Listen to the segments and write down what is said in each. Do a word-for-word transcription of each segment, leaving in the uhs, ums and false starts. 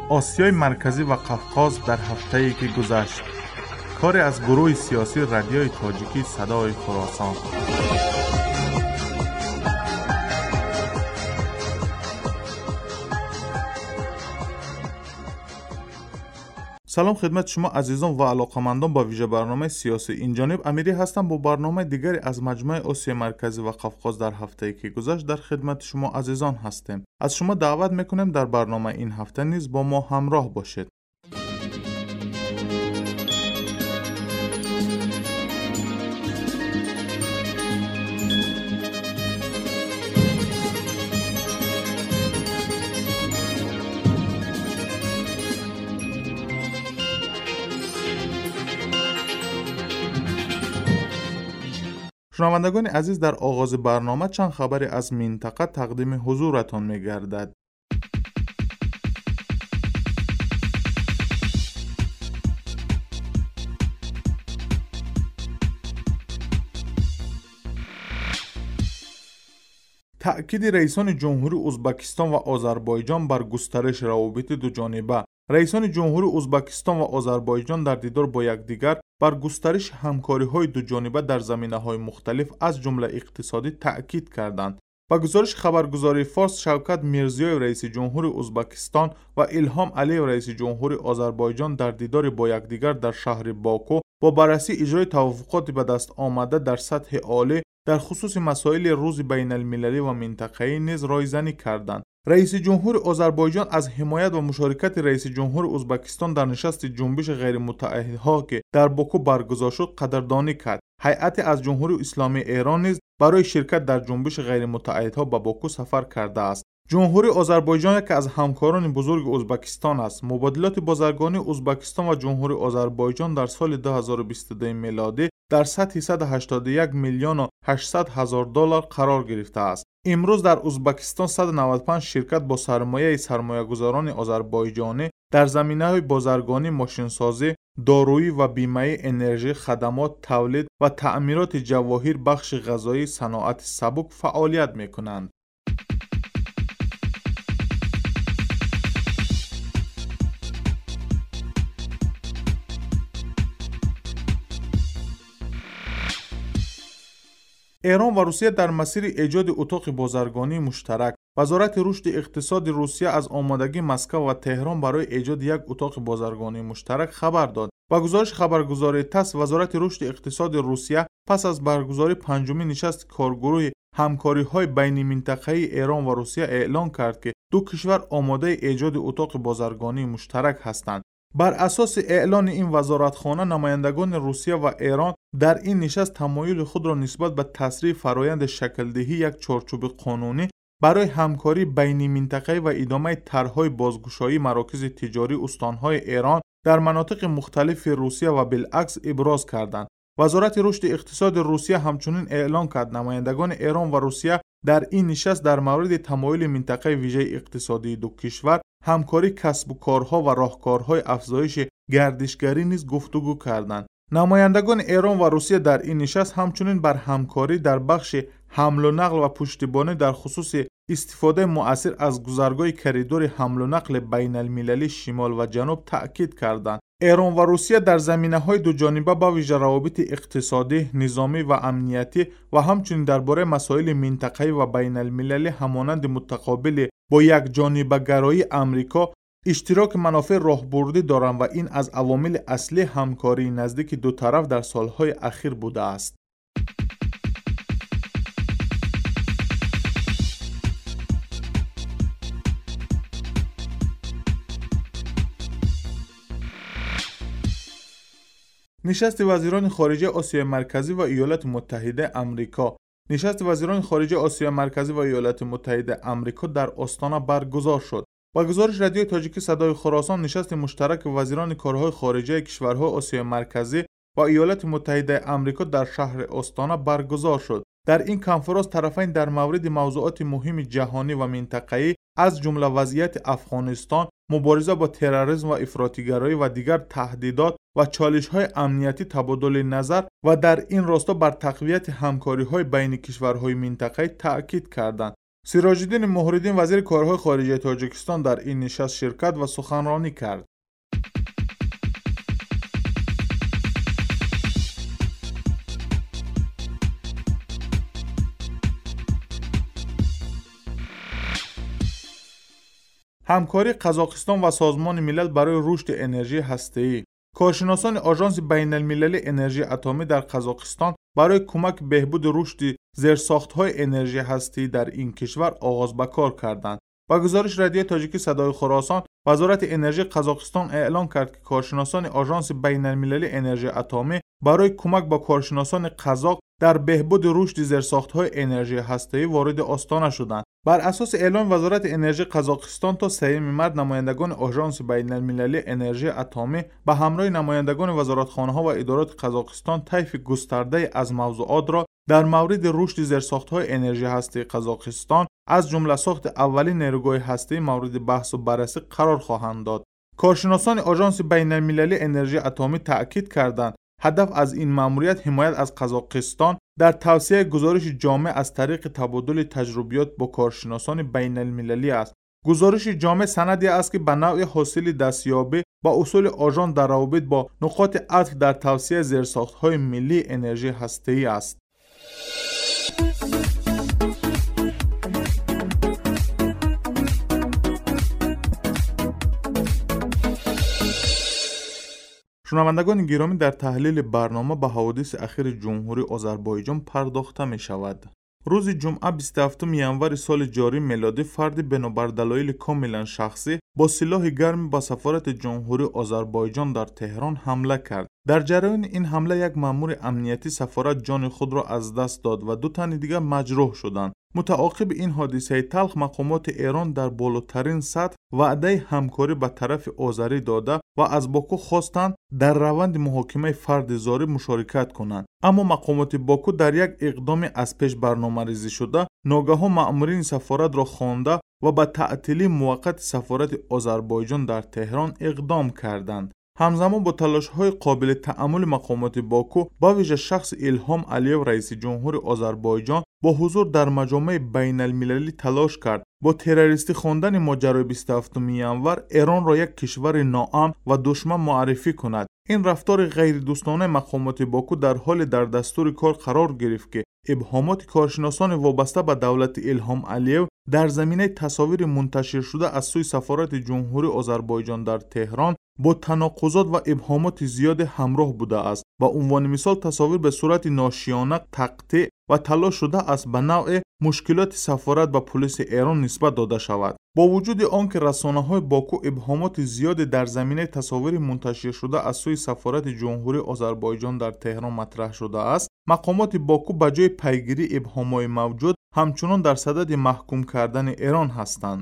آسیای مرکزی و قفقاز در هفته‌ای که گذشت. کاری از گروه سیاسی رادیوی تاجیکی صدای خراسان. سلام خدمت شما عزیزان و علاقمندان با ویژه برنامه سیاسی. این جانب امیری هستم با برنامه دیگری از مجمع آسیای مرکزی و قفقاز در هفته‌ای که گذشت در خدمت شما عزیزان هستیم. از شما دعوت میکنیم در برنامه این هفته نیز با ما همراه باشید. شنوندگان عزیز، در آغاز برنامه چند خبری از منطقه تقدیم حضورتان می‌گردد. تأکید رئیسان جمهوری ازبکستان و آذربایجان بر گسترش روابط دو جانبه. رئیسان جمهوری ازبکستان و آذربایجان در دیدار با یکدیگر بر گسترش همکاری‌های دو جانبه در زمینه‌های مختلف از جمله اقتصادی تأکید کردند. با گزارش خبرگزاری فارس، شوکت میرزیویف رئیس جمهوری ازبکستان و الهام علییف رئیس جمهوری آذربایجان در دیدار با یکدیگر در شهر باکو با بررسی اجرای توافقات به دست آمده در سطح عالی در خصوص مسائل روز بین المللی و منطقه‌ای نیز رایزنی کردند. رئیس جمهور آذربایجان از حمایت و مشارکت رئیس جمهور ازبکستان در نشست جنبش غیر متحدها که در باکو برگزار شد قدردانی کرد. هیئت از جمهوری اسلامی ایران نیز برای شرکت در جنبش غیر متحدها به باکو سفر کرده است. جمهوری آذربایجان که از همکاران بزرگ ازبکستان است. مبادلات بازرگانی ازبکستان و جمهوری آذربایجان در سال دو هزار و بیست و دو میلادی در سطح صد و هشتاد و یک میلیون و هشتصد هزار دلار قرار گرفته است. امروز در ازبکستان صد و نود و پنج شرکت با سرمایه سرمایه‌گذاران آذربایجانی در زمینه‌های بازرگانی، ماشینسازی، دارویی و بیمه انرژی، خدمات، تولید و تعمیرات جواهر، بخش غذایی، صنعت سبک فعالیت می‌کنند. ایران و روسیه در مسیر ایجاد اتاق بازرگانی مشترک. وزارت رشد اقتصاد روسیه از آمادگی مسکو و تهران برای ایجاد یک اتاق بازرگانی مشترک خبر داد. با گزارش خبرگزاری تاس، وزارت رشد اقتصاد روسیه پس از برگزاری پنجمین نشست کارگروه همکاری‌های بین منطقه‌ای ایران و روسیه اعلام کرد که دو کشور آماده ایجاد اتاق بازرگانی مشترک هستند. بر اساس اعلان این وزارتخانه، نمایندگان روسیه و ایران در این نشست تمایل خود را نسبت به تسریع فرایند شکل‌دهی یک چارچوب قانونی برای همکاری بین منطقه‌ای و ادامه طرح‌های بازگشایی مراکز تجاری استان‌های ایران در مناطق مختلف روسیه و بالعکس ابراز کردند. وزارت رشد اقتصاد روسیه همچنین اعلام کرد نمایندگان ایران و روسیه در این نشست در مورد تمایل منطقه ویژه اقتصادی دو کشور، همکاری کسب و کارها و راهکارهای افزایش گردشگری نیز گفتگو کردند. نمایندگان ایران و روسیه در این نشست همچنین بر همکاری در بخش حمل و نقل و پشتیبانی در خصوص استفاده مؤثر از گذرگاه کریدور حمل و نقل بین المللی شمال و جنوب تأکید کردند. ایران و روسیه در زمینه‌های دو جانبه با ویژه روابط اقتصادی، نظامی و امنیتی و همچنین درباره مسائل منطقه‌ای و بین المللی همانند متقابل با یک جانبه گرایی امریکا اشتراک منافع راهبردی دارند و این از عوامل اصلی همکاری نزدیک دو طرف در سالهای اخیر بوده است. نشست وزیران خارجه آسیای مرکزی و ایالات متحده آمریکا. نشست وزیران خارجه آسیای مرکزی و ایالات متحده آمریکا در آستانه برگزار شد. با گزارش رادیوی تاجیکی صدای خراسان، نشست مشترک وزیران کارهای خارجه کشورهای آسیای مرکزی و ایالات متحده آمریکا در شهر آستانه برگزار شد. در این کنفرانس طرفین در مورد موضوعات مهم جهانی و منطقه‌ای از جمله وضعیت افغانستان، مبارزه با تروریسم و افراطی‌گرایی و دیگر تهدیدات و چالش‌های امنیتی تبادل نظر و در این راستا بر تقویت همکاری‌های بین کشورهای منطقه‌ای تأکید کردند. سیراج‌الدین مهرالدین وزیر کارهای خارجه تاجیکستان در این نشست شرکت و سخنرانی کرد. همکاری قزاقستان و سازمان ملل برای رشد انرژی هسته‌ای. کارشناسان آژانس بین‌المللی انرژی اتمی در قزاقستان برای کمک بهبود رشد زیرساخت‌های انرژی هسته‌ای در این کشور آغاز به کار کردند. با گزارش رادیو تاجیکی صدای خراسان، وزارت انرژی قزاقستان اعلام کرد که کارشناسان آژانس بین‌المللی انرژی اتمی برای کمک با کارشناسان قزاق در بهبود رشد زیرساخت‌های انرژی هسته‌ای وارد آستانه شدند. بر اساس اعلام وزارت انرژی قزاقستان تا سوم مارس نمایندگان آژانس بین‌المللی انرژی اتمی به همراه نمایندگان وزارتخانه‌ها و ادارات قزاقستان طیف گسترده از موضوعات را در مورد رشد زیرساخت‌های انرژی هسته‌ای قزاقستان از جمله ساخت اولین نیروگاه هسته‌ای مورد بحث و بررسی قرار خواهند داد. کارشناسان آژانس بین‌المللی انرژی اتمی تأکید کردند هدف از این مأموریت حمایت از قزاقستان در توسعه گزارش جامع از طریق تبادل تجربیات با کارشناسان بین‌المللی است. گزارش جامع سندی است که به نوع حاصل دستیابی با اصول آژانس در روابط با نقاط عطف در توسعه زیرساخت‌های ملی انرژی هسته‌ای است. شنوندگان گرامی، در تحلیل برنامه به حوادث اخیر جمهوری آذربایجان پرداخته می شود. روز جمعه بیست و هفتم ینور سال جاری میلادی فردی بنابر دلایل کاملا شخصی با سلاح گرم به سفارت جمهوری آذربایجان در تهران حمله کرد. در جریان این حمله یک مأمور امنیتی سفارت جان خود را از دست داد و دو تن دیگر مجروح شدند. متعاقب این حادثه تلخ، مقامات ایران در بالاترین سطح وعده همکاری به طرف آذری داده و از باکو خواستند در روند محاکمه فرد زاری مشارکت کنند. اما مقامات باکو در یک اقدام از پیش برنامه‌ریزی شده ناگهان مأمورین سفارت را خوانده و به تعطیلی موقت سفارت آذربایجان در تهران اقدام کردند. همزمان با تلاش‌های قابل تأمل مقامات باکو با ویژه شخص ایلهام علیو رئیس جمهور آذربایجان با حضور در مجامع بین‌المللی تلاش کرد با تروریستی خواندن ماجرای بیست و هفتم ینور ایران را یک کشور ناامن و دشمن معرفی کند. این رفتار غیر دوستانه مقامات باکو در حال در دستور کار قرار گرفت که ابهامات کارشناسان وابسته به دولت ایلهام علیو در زمینه تصاویر منتشر شده از سوی سفارت جمهوری آذربایجان در تهران با تناقضات و ابهامات زیاد همراه بوده است. با عنوان مثال تصاویر به صورت ناشیانه تقطیع و تلاش شده است به نوع مشکلات سفارت و پلیس ایران نسبت داده شود. با وجود آنکه رسانه‌های باکو ابهامات زیاد در زمینه تصاویر منتشر شده از سوی سفارت جمهوری آذربایجان در تهران مطرح شده است، مقامات باکو به جای پیگیری ابهامات موجود همچنان در صدد محکوم کردن ایران هستند.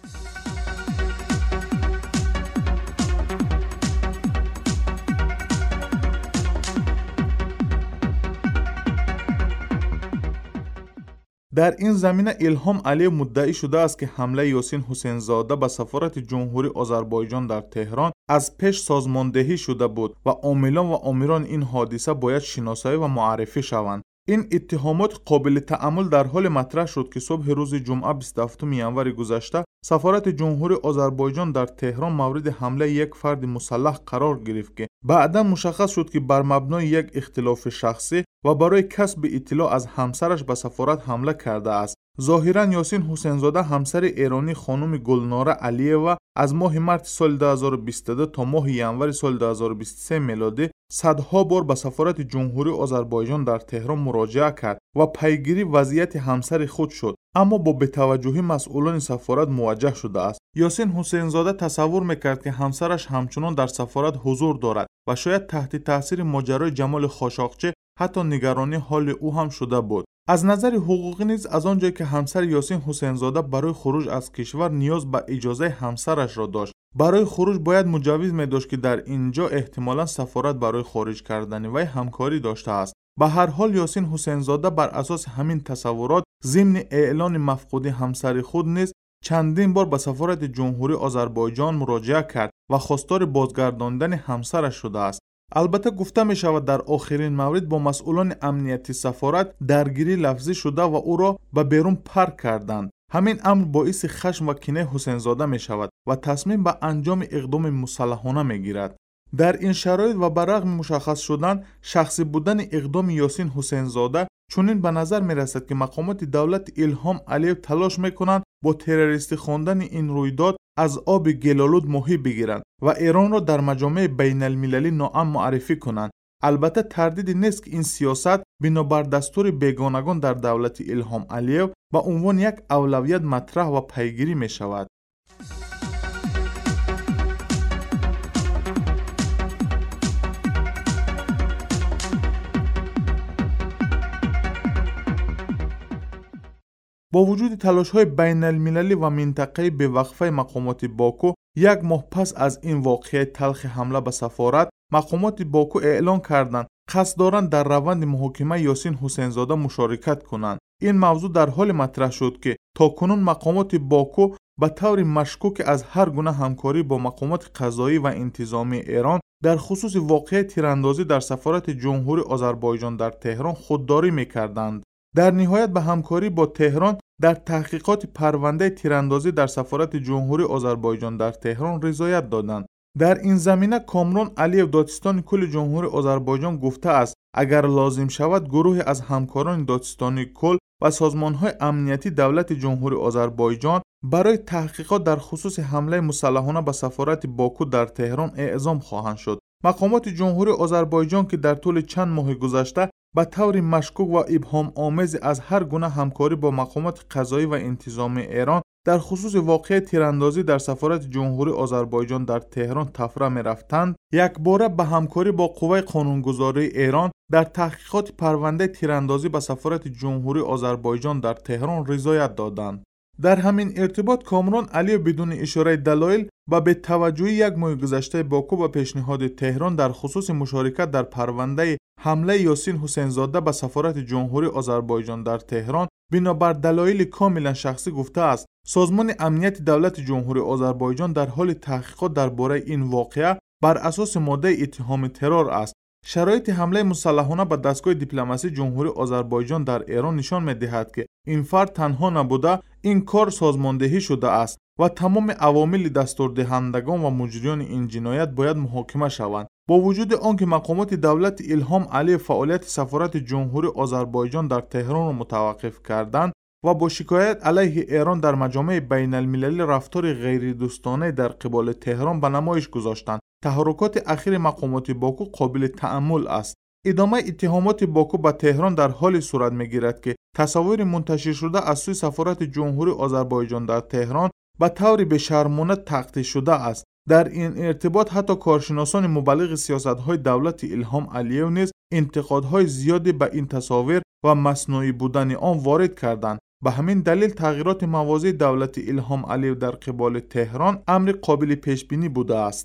در این زمینه ایلهام علیو مدعی شده است که حمله یاسین حسین زاده به سفارت جمهوری آذربایجان در تهران از پیش سازماندهی شده بود و عاملان و آمران این حادثه باید شناسایی و معرفی شوند. این اتهامات قابل تأمل در حال مطرح شد که صبح روز جمعه بیست و هفتم ینور گذشته سفارت جمهوری آذربایجان در تهران مورد حمله یک فرد مسلح قرار گرفت که بعدا مشخص شد که بر مبنای یک اختلاف شخصی و برای کسب اطلاع از همسرش به سفارت حمله کرده است. ظاهرا یاسین حسین زاده همسر ایرانی خانم گلناره علیوا از ماه مارس سال دو هزار و بیست و دو تا ماه ینور سال دو هزار و بیست و سه میلادی صدها بار به سفارت جمهوری آذربایجان در تهران مراجعه کرد و پیگیری وضعیت همسر خود شد، اما با بی‌توجهی مسئولان سفارت موجه شده است. یاسین حسین زاده تصور میکرد که همسرش همچنان در سفارت حضور دارد و شاید تحت تاثیر ماجرای جمال خاشاقچی حتی نگرانی حال او هم شده بود. از نظر حقوقی نیز از آنجایی که همسر یاسین حسین زاده برای خروج از کشور نیاز به اجازه همسرش را داشت، برای خروج باید مجوز می داشت که در اینجا احتمالاً سفارت برای خارج کردن وی همکاری داشته است. به هر حال یاسین حسین زاده بر اساس همین تصورات ضمن اعلان مفقودی همسر خود نیز چندین بار به سفارت جمهوری آذربایجان مراجعه کرد و خواستار بازگرداندن همسرش شده است. البته گفته می شود در آخرین مورد با مسئولان امنیتی سفارت درگیری لفظی شده و او را به بیرون پرت کردند. همین امر باعث خشم و کینه حسین زاده می شود و تصمیم به انجام اقدام مسلحانه می گیرد. در این شرایط و برغم مشخص شدن شخصی بودن اقدام یاسین حسین زاده، چنین به نظر می رسد که مقامات دولت الهام علیو تلاش می کنند با تروریستی خواندن این رویداد از آب گلالود ماهی بگیرند و ایران را در مجامع بین المللی ناامن معرفی کنند. البته تردیدی نیست که این سیاست بنابر دستور بیگانگان در دولت الهام علیو به عنوان یک اولویت مطرح و پیگیری می شود. با وجود تلاش‌های بین المللی و منطقه‌ای به وقفه مقامات باکو، یک ماه پس از این واقعه تلخ حمله به سفارت، مقامات باکو اعلان کردند قصد دارند در روند محاکمه یاسین حسین زاده مشارکت کنند. این موضوع در حال مطرح شد که تاکنون مقامات باکو به طور مشکوک از هر گونه همکاری با مقامات قضایی و انتظامی ایران در خصوص واقعه تیراندازی در سفارت جمهوری آذربایجان در تهران خودداری می‌کردند. در نهایت به همکاری با تهران در تحقیقات پرونده تیراندازی در سفارت جمهوری آذربایجان در تهران رضایت دادند. در این زمینه کامران علیو دادستان کل جمهوری آذربایجان گفته است اگر لازم شود گروه از همکاران دادستانی کل و سازمان‌های امنیتی دولت جمهوری آذربایجان برای تحقیقات در خصوص حمله مسلحانه به سفارت باکو در تهران اعزام خواهند شد. مقامات جمهوری آذربایجان که در طول چند ماه گذشته به طور مشکوک و ابهام آمیز از هر گونه همکاری با مقامات قضایی و انتظامی ایران در خصوص واقعه تیراندازی در سفارت جمهوری آذربایجان در تهران تفره می رفتند، یک باره به همکاری با قوه قانونگذاری ایران در تحقیقات پرونده تیراندازی به سفارت جمهوری آذربایجان در تهران رضایت دادند. در همین ارتباط کامران علی بدون اشاره دلایل و به توجه یک ماه گذشته باکو به پیشنهاد تهران در خصوص مشارکت در پرونده حمله یاسین حسین زاده به سفارت جمهوری آذربایجان در تهران بنابر دلایل کاملا شخصی گفته است سازمان امنیت دولت جمهوری آذربایجان در حال تحقیقات درباره این واقعه بر اساس ماده اتهام ترور است. شرایط حمله مسلحانه به دستگاه دیپلماسی جمهوری آذربایجان در ایران نشان می‌دهد که این فرد تنها نبوده، این کار سازماندهی شده است و تمام عوامل دستوردهندگان و مجریان این جنایت باید محاکمه شوند. با وجود آنکه مقامات دولت الهام علیو فعالیت سفارت جمهوری آذربایجان در تهران را متوقف کردند و با شکایت علیه ایران در مجامع بین المللی رفتار غیر دوستانه در قبال تهران به نمایش گذاشتند، تحرکات اخیر مقامات باکو قابل تأمل است. ادامه اتهامات باکو به تهران در حال صورت می‌گیرد که تصاویر منتشر شده از سوی سفارت جمهوری آذربایجان در تهران به طور بی‌شرمانه تقطیع شده است. در این ارتباط حتی کارشناسان مبلغ سیاست‌های دولت الهام علیو نیز انتقادهای زیادی به این تصاویر و مصنوعی بودن آن وارد کردند. به همین دلیل تغییرات مواضع دولت الهام علیو در قبال تهران امر قابل پیش بینی بوده است.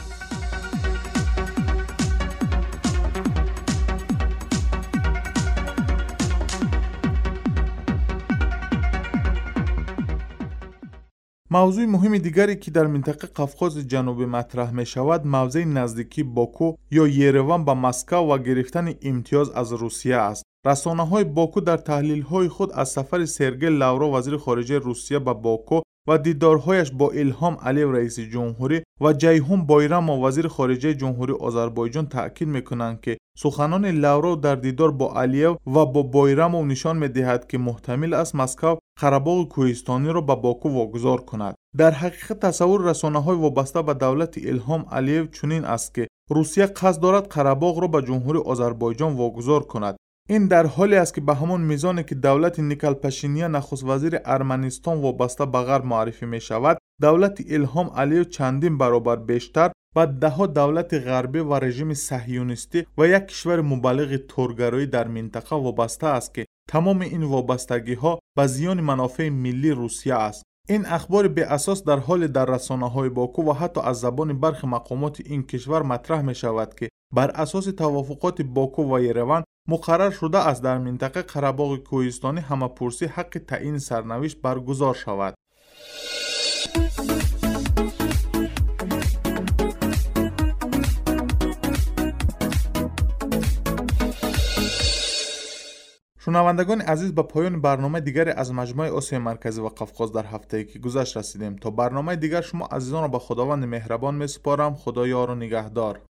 موضوع مهم دیگری که در منطقه قفقاز جنوبی مطرح می شود موضع نزدیکی باکو یا یروان به مسکو و گرفتن امتیاز از روسیه است. رسانه‌های باکو در تحلیل‌های خود از سفر سرگئی لاورو وزیر خارجه روسیه به باکو و دیدارهایش با الهام علیو رئیس جمهوری و جیهون بایرامو وزیر خارجه جمهوری آذربایجان تأکید می‌کنند که سخنان لاورو در دیدار با علیو و با بایرامو نشان می‌دهد که محتمل است مسکو قره‌باغ کوهستانی را به باکو واگذار کند. در حقیقت تصور رسانه‌های وابسته به دولت الهام علیو چنین است که روسیه قصد دارد قره‌باغ را به جمهوری آذربایجان واگذار کند. این در حالی است که به همان میزانی که دولت نیکل پاشینیان نخست وزیر ارمنستان وابسته به غرب معرفی می شود، دولت الهام علیو چندین برابر بیشتر و دهها دولت غربی و رژیم صهیونیستی و یک کشور مبلغ ترورگرایی در منطقه وابسته است که تمام این وابستگی ها به زیان منافع ملی روسیه است. این اخبار به اساس در حال در رسانه‌های باکو و حتی از زبان برخی مقامات این کشور مطرح می شود که بر اساس توافقات باکو و یروان مقرر شده است در منطقه قره‌باغ کوهستانی همه‌پرسی حق تعیین سرنوشت برگزار شود. شنوندگان عزیز، به پایان برنامه دیگری از مجموعه آسیا مرکزی و قفقاز در هفته‌ای که گذشت رسیدیم. تا برنامه دیگر شما عزیزان را به خداوند مهربان می‌سپارم. خدا یار و نگهدار.